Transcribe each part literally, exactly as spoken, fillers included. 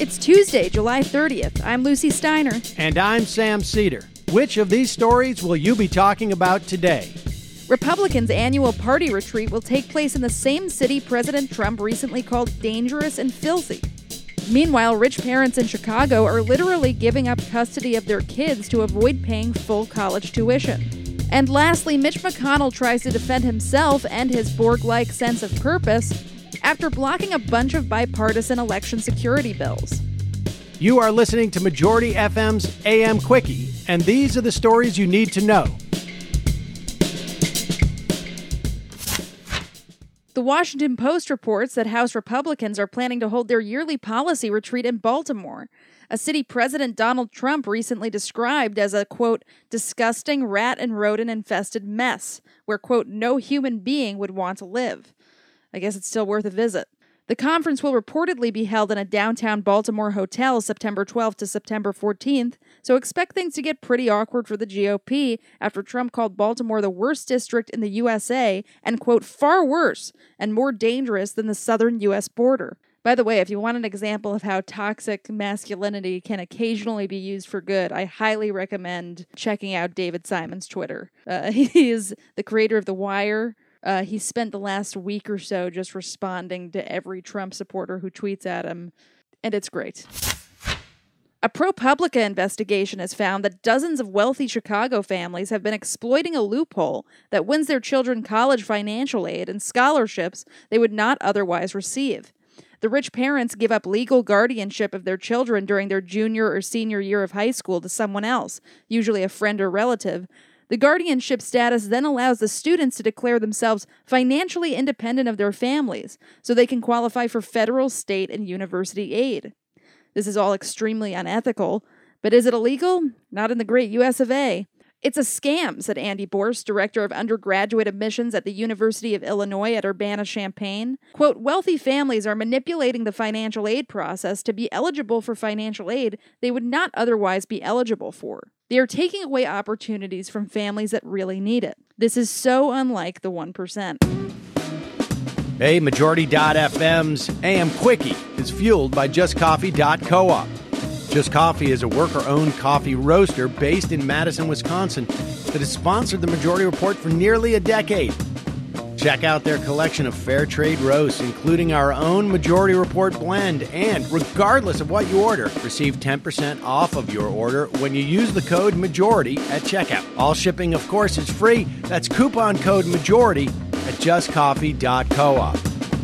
It's Tuesday, July thirtieth. I'm Lucy Steiner. And I'm Sam Cedar. Which of these stories will you be talking about today? Republicans' annual party retreat will take place in the same city President Trump recently called dangerous and filthy. Meanwhile, rich parents in Chicago are literally giving up custody of their kids to avoid paying full college tuition. And lastly, Mitch McConnell tries to defend himself and his Borg-like sense of purpose after blocking a bunch of bipartisan election security bills. You are listening to Majority F M's A M Quickie, and these are the stories you need to know. The Washington Post reports that House Republicans are planning to hold their yearly policy retreat in Baltimore, a city President Donald Trump recently described as a, quote, disgusting rat and rodent-infested mess, where, quote, no human being would want to live. I guess it's still worth a visit. The conference will reportedly be held in a downtown Baltimore hotel September twelfth to September fourteenth, so expect things to get pretty awkward for the G O P after Trump called Baltimore the worst district in the U S A and, quote, far worse and more dangerous than the southern U S border. By the way, if you want an example of how toxic masculinity can occasionally be used for good, I highly recommend checking out David Simon's Twitter. Uh, he is the creator of The Wire. Uh, he spent the last week or so just responding to every Trump supporter who tweets at him, and it's great. A ProPublica investigation has found that dozens of wealthy Chicago families have been exploiting a loophole that wins their children college financial aid and scholarships they would not otherwise receive. The rich parents give up legal guardianship of their children during their junior or senior year of high school to someone else, usually a friend or relative. The guardianship status then allows the students to declare themselves financially independent of their families, so they can qualify for federal, state, and university aid. This is all extremely unethical, but is it illegal? Not in the great U S of A. It's a scam, said Andy Borst, director of undergraduate admissions at the University of Illinois at Urbana-Champaign. Quote, wealthy families are manipulating the financial aid process to be eligible for financial aid they would not otherwise be eligible for. They are taking away opportunities from families that really need it. This is so unlike the one percent. Hey, Majority dot F M's A M Quickie is fueled by just coffee dot coop. Just Coffee is a worker-owned coffee roaster based in Madison, Wisconsin that has sponsored the Majority Report for nearly a decade. Check out their collection of fair trade roasts, including our own Majority Report blend, and regardless of what you order, receive ten percent off of your order when you use the code MAJORITY at checkout. All shipping, of course, is free. That's coupon code MAJORITY at just coffee dot coop.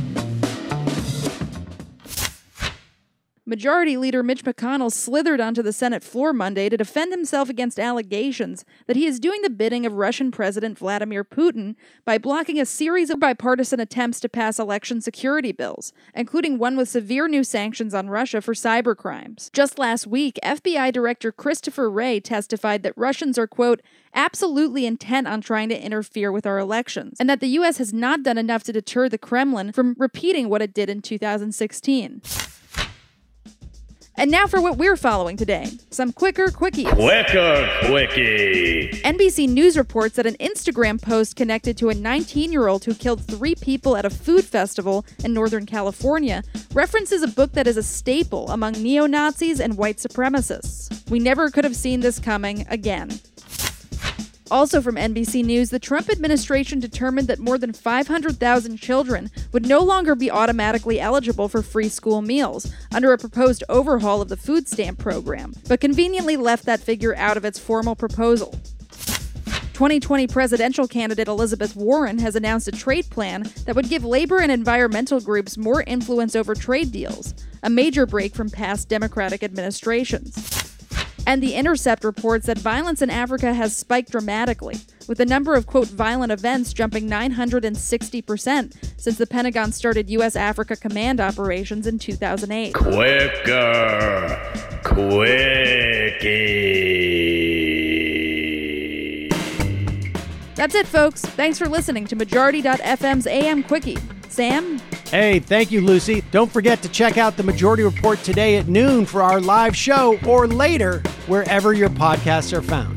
Majority Leader Mitch McConnell slithered onto the Senate floor Monday to defend himself against allegations that he is doing the bidding of Russian President Vladimir Putin by blocking a series of bipartisan attempts to pass election security bills, including one with severe new sanctions on Russia for cybercrimes. Just last week, F B I Director Christopher Wray testified that Russians are, quote, absolutely intent on trying to interfere with our elections, and that the U S has not done enough to deter the Kremlin from repeating what it did in two thousand sixteen. And now for what we're following today. Some quicker quickies. Quicker quickie. N B C News reports that an Instagram post connected to a nineteen-year-old who killed three people at a food festival in Northern California references a book that is a staple among neo-Nazis and white supremacists. We never could have seen this coming again. Also from N B C News, the Trump administration determined that more than five hundred thousand children would no longer be automatically eligible for free school meals under a proposed overhaul of the food stamp program, but conveniently left that figure out of its formal proposal. twenty twenty presidential candidate Elizabeth Warren has announced a trade plan that would give labor and environmental groups more influence over trade deals, a major break from past Democratic administrations. And The Intercept reports that violence in Africa has spiked dramatically, with the number of, quote, violent events jumping nine hundred sixty percent since the Pentagon started U S Africa Command operations in two thousand eight. Quicker Quickie. That's it, folks. Thanks for listening to Majority dot F M's A M Quickie. Sam? Hey, thank you, Lucy. Don't forget to check out the Majority Report today at noon for our live show, or later, wherever your podcasts are found.